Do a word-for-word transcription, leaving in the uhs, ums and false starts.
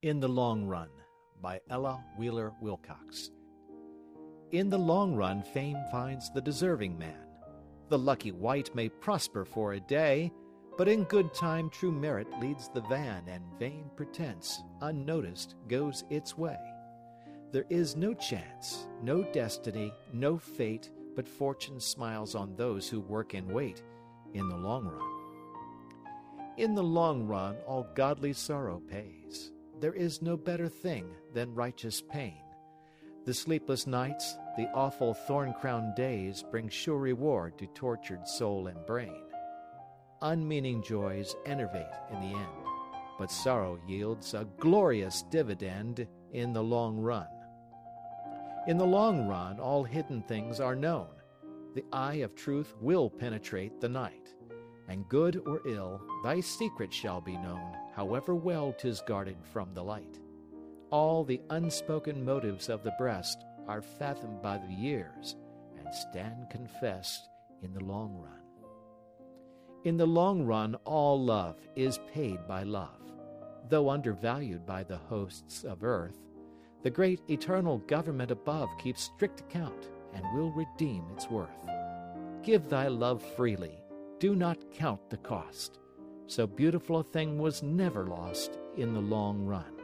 In the Long Run by Ella Wheeler Wilcox. In the long run fame finds the deserving man. The lucky wight may prosper for a day, but in good time true merit leads the van, and vain pretense, unnoticed, goes its way. There is no chance, no destiny, no fate, but fortune smiles on those who work and wait in the long run. In the long run all godly sorrow pays. There is no better thing than righteous pain. The sleepless nights, the awful thorn-crowned days bring sure reward to tortured soul and brain. Unmeaning joys enervate in the end, but sorrow yields a glorious dividend in the long run. In the long run all hidden things are known. The eye of truth will penetrate the night, and good or ill thy secret shall be known, however well 'tis guarded from the light. All the unspoken motives of the breast are fathomed by the years, and stand confessed in the long run. In the long run all love is paid by love. Though undervalued by the hosts of earth, the great eternal government above keeps strict account and will redeem its worth. Give thy love freely, do not count the cost. So beautiful a thing was never lost in the long run.